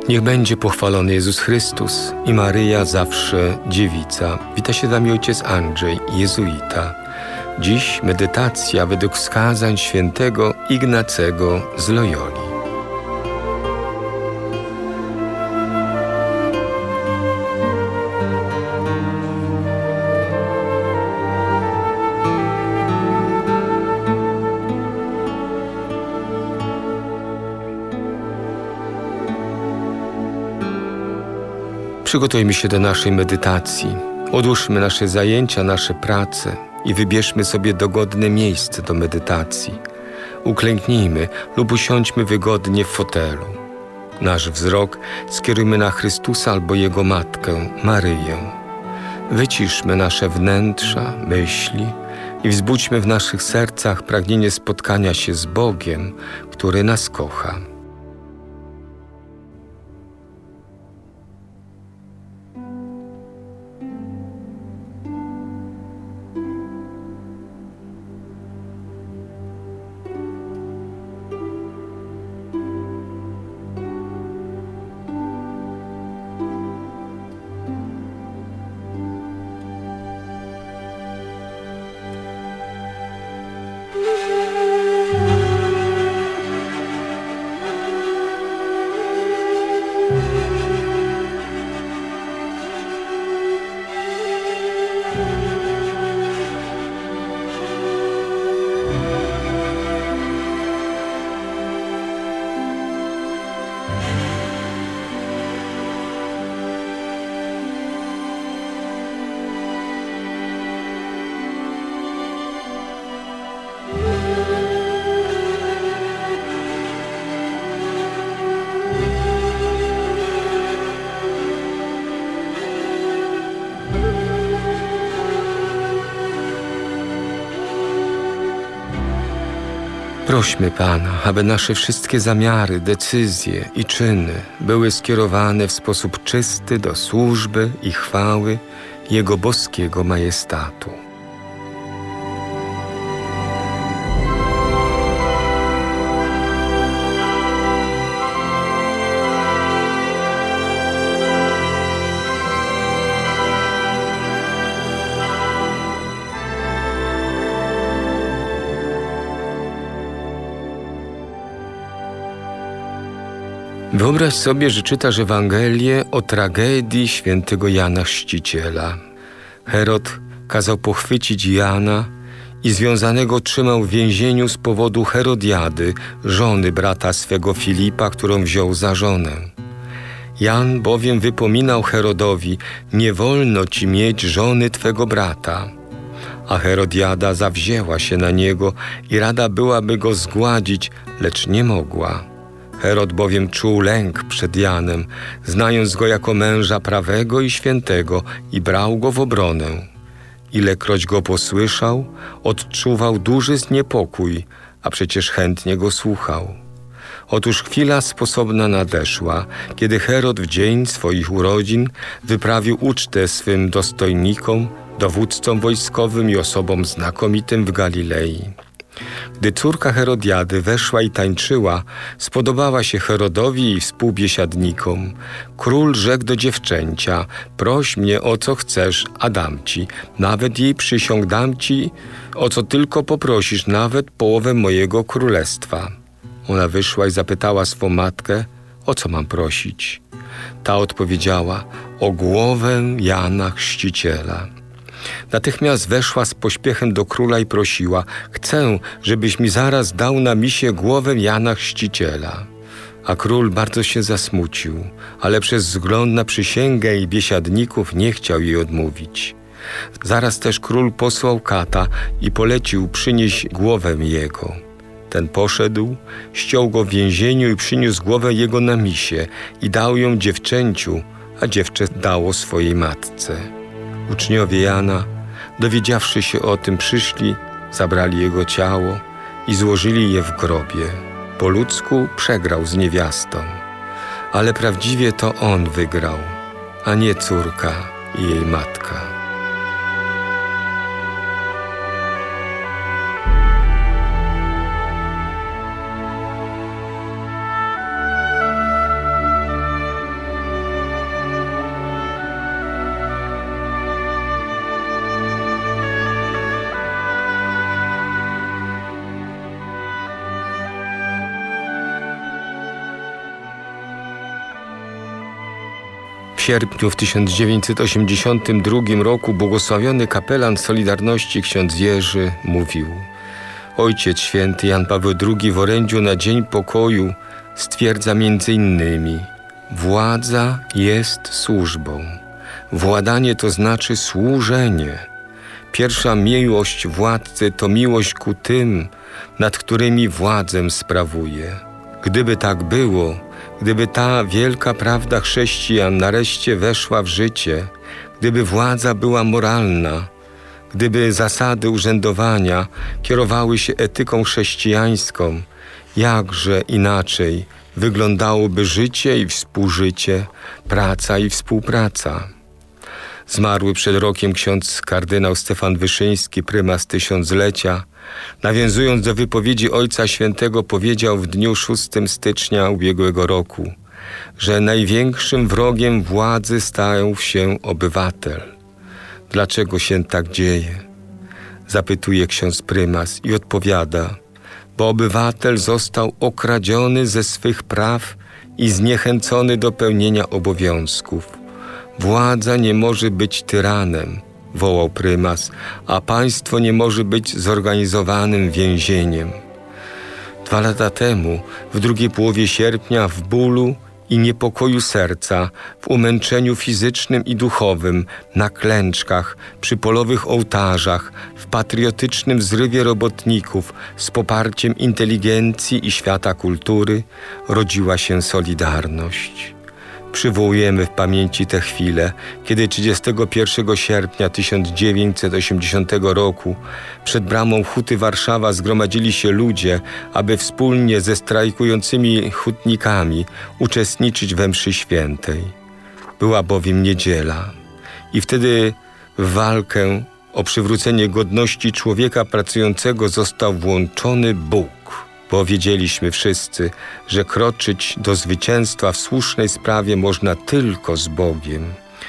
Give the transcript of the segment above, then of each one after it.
Niech będzie pochwalony Jezus Chrystus i Maryja zawsze dziewica. Wita się z wami ojciec Andrzej, jezuita. Dziś medytacja według wskazań świętego Ignacego z Loyoli. Przygotujmy się do naszej medytacji. Odłóżmy nasze zajęcia, nasze prace i wybierzmy sobie dogodne miejsce do medytacji. Uklęknijmy lub usiądźmy wygodnie w fotelu. Nasz wzrok skierujmy na Chrystusa albo Jego Matkę, Maryję. Wyciszmy nasze wnętrza, myśli i wzbudźmy w naszych sercach pragnienie spotkania się z Bogiem, który nas kocha. Prośmy Pana, aby nasze wszystkie zamiary, decyzje i czyny były skierowane w sposób czysty do służby i chwały Jego boskiego majestatu. Wyobraź sobie, że czytasz Ewangelię o tragedii świętego Jana Chrzciciela. Herod kazał pochwycić Jana i związanego trzymał w więzieniu z powodu Herodiady, żony brata swego Filipa, którą wziął za żonę. Jan bowiem wypominał Herodowi: nie wolno ci mieć żony twego brata. A Herodiada zawzięła się na niego i rada byłaby go zgładzić, lecz nie mogła. Herod bowiem czuł lęk przed Janem, znając go jako męża prawego i świętego, i brał go w obronę. Ilekroć go posłyszał, odczuwał duży niepokój, a przecież chętnie go słuchał. Otóż chwila sposobna nadeszła, kiedy Herod w dzień swoich urodzin wyprawił ucztę swym dostojnikom, dowódcom wojskowym i osobom znakomitym w Galilei. Gdy córka Herodiady weszła i tańczyła, spodobała się Herodowi i współbiesiadnikom. Król rzekł do dziewczęcia: proś mnie o co chcesz, a dam ci. Nawet jej przysiąg dam ci, o co tylko poprosisz, nawet połowę mojego królestwa. Ona wyszła i zapytała swą matkę: o co mam prosić? Ta odpowiedziała: o głowę Jana Chrzciciela. Natychmiast weszła z pośpiechem do króla i prosiła: chcę, żebyś mi zaraz dał na misie głowę Jana Chrzciciela. A król bardzo się zasmucił, ale przez wzgląd na przysięgę i biesiadników nie chciał jej odmówić. Zaraz też król posłał kata i polecił przynieść głowę jego. Ten poszedł, ściął go w więzieniu i przyniósł głowę jego na misie i dał ją dziewczęciu, a dziewczę dało swojej matce. Uczniowie Jana, dowiedziawszy się o tym, przyszli, zabrali jego ciało i złożyli je w grobie. Po ludzku przegrał z niewiastą, ale prawdziwie to on wygrał, a nie córka i jej matka. sierpniu w 1982 roku błogosławiony kapelan Solidarności ksiądz Jerzy mówił: Ojciec Święty Jan Paweł II w orędziu na Dzień Pokoju stwierdza m.in. władza jest służbą. Władanie to znaczy służenie. Pierwsza miłość władcy to miłość ku tym, nad którymi władzę sprawuje. Gdyby tak było, gdyby ta wielka prawda chrześcijan nareszcie weszła w życie, gdyby władza była moralna, gdyby zasady urzędowania kierowały się etyką chrześcijańską, jakże inaczej wyglądałoby życie i współżycie, praca i współpraca. Zmarły przed rokiem ksiądz kardynał Stefan Wyszyński, prymas tysiąclecia, nawiązując do wypowiedzi Ojca Świętego, powiedział w dniu 6 stycznia ubiegłego roku, że największym wrogiem władzy stał się obywatel. Dlaczego się tak dzieje? Zapytuje ksiądz prymas i odpowiada: bo obywatel został okradziony ze swych praw i zniechęcony do pełnienia obowiązków. Władza nie może być tyranem, wołał prymas, a państwo nie może być zorganizowanym więzieniem. 2 lata temu, w drugiej połowie sierpnia, w bólu i niepokoju serca, w umęczeniu fizycznym i duchowym, na klęczkach, przy polowych ołtarzach, w patriotycznym zrywie robotników, z poparciem inteligencji i świata kultury, rodziła się Solidarność. Przywołujemy w pamięci tę chwilę, kiedy 31 sierpnia 1980 roku przed bramą Huty Warszawa zgromadzili się ludzie, aby wspólnie ze strajkującymi hutnikami uczestniczyć we mszy świętej. Była bowiem niedziela i wtedy w walkę o przywrócenie godności człowieka pracującego został włączony Bóg. Bo wiedzieliśmy wszyscy, że kroczyć do zwycięstwa w słusznej sprawie można tylko z Bogiem.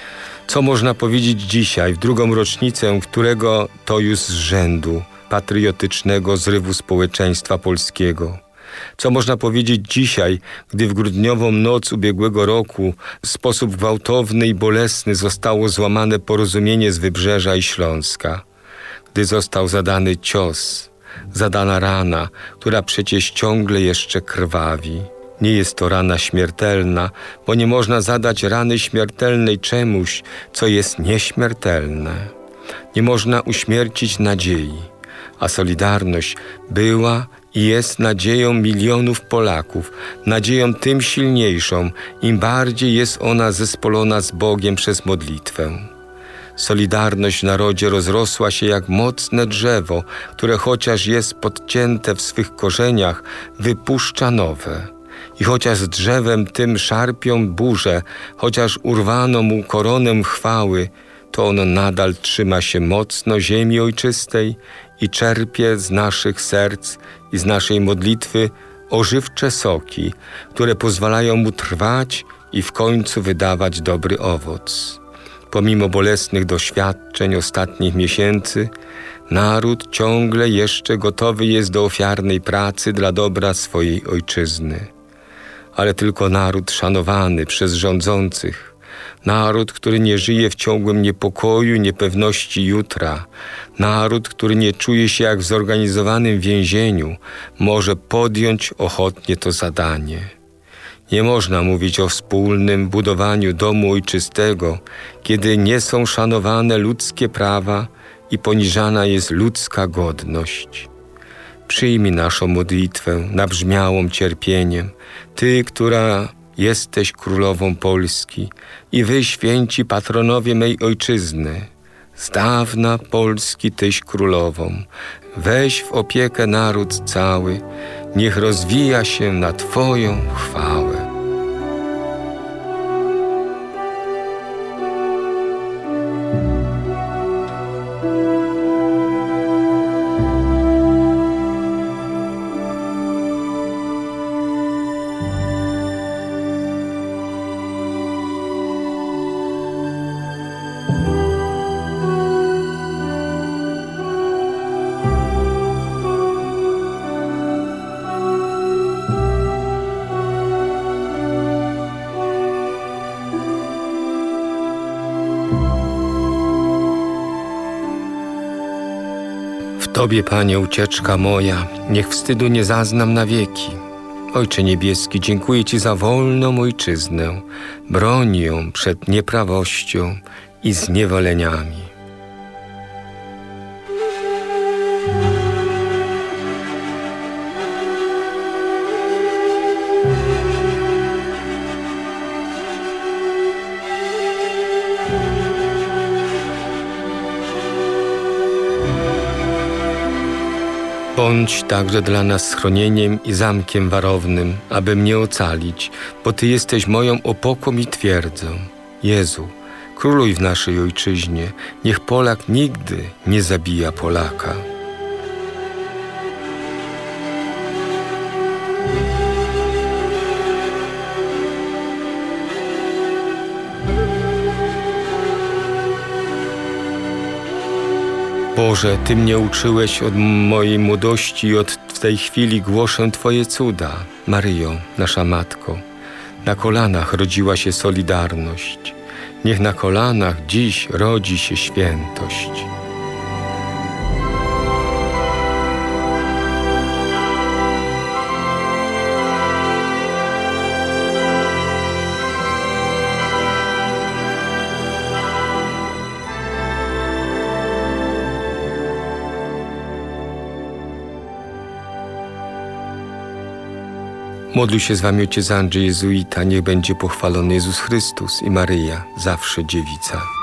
Co można powiedzieć dzisiaj, w drugą rocznicę którego to już z rzędu patriotycznego zrywu społeczeństwa polskiego? Co można powiedzieć dzisiaj, gdy w grudniową noc ubiegłego roku w sposób gwałtowny i bolesny zostało złamane porozumienie z Wybrzeża i Śląska? Gdy został zadany cios, zadana rana, która przecież ciągle jeszcze krwawi. Nie jest to rana śmiertelna, bo nie można zadać rany śmiertelnej czemuś, co jest nieśmiertelne. Nie można uśmiercić nadziei, a Solidarność była i jest nadzieją milionów Polaków, nadzieją tym silniejszą, im bardziej jest ona zespolona z Bogiem przez modlitwę. Solidarność w narodzie rozrosła się jak mocne drzewo, które chociaż jest podcięte w swych korzeniach, wypuszcza nowe. I chociaż z drzewem tym szarpią burze, chociaż urwano mu koronę chwały, to ono nadal trzyma się mocno ziemi ojczystej i czerpie z naszych serc i z naszej modlitwy ożywcze soki, które pozwalają mu trwać i w końcu wydawać dobry owoc. Pomimo bolesnych doświadczeń ostatnich miesięcy, naród ciągle jeszcze gotowy jest do ofiarnej pracy dla dobra swojej ojczyzny. Ale tylko naród szanowany przez rządzących, naród, który nie żyje w ciągłym niepokoju i niepewności jutra, naród, który nie czuje się jak w zorganizowanym więzieniu, może podjąć ochotnie to zadanie. Nie można mówić o wspólnym budowaniu domu ojczystego, kiedy nie są szanowane ludzkie prawa i poniżana jest ludzka godność. Przyjmij naszą modlitwę nabrzmiałą cierpieniem, Ty, która jesteś królową Polski i Wy, święci patronowie mej ojczyzny. Z dawna Polski Tyś królową, weź w opiekę naród cały, niech rozwija się na Twoją chwałę. Tobie, Panie, ucieczka moja, niech wstydu nie zaznam na wieki. Ojcze niebieski, dziękuję Ci za wolną ojczyznę. Broń ją przed nieprawością i zniewoleniami. Bądź także dla nas schronieniem i zamkiem warownym, aby mnie ocalić, bo Ty jesteś moją opoką i twierdzą. Jezu, króluj w naszej ojczyźnie, niech Polak nigdy nie zabija Polaka. Boże, Ty mnie uczyłeś od mojej młodości i od tej chwili głoszę Twoje cuda. Maryjo, nasza Matko, na kolanach rodziła się solidarność. Niech na kolanach dziś rodzi się świętość. Modlił się z wami ojciec Andrzej Jezuita. Niech będzie pochwalony Jezus Chrystus i Maryja, zawsze dziewica.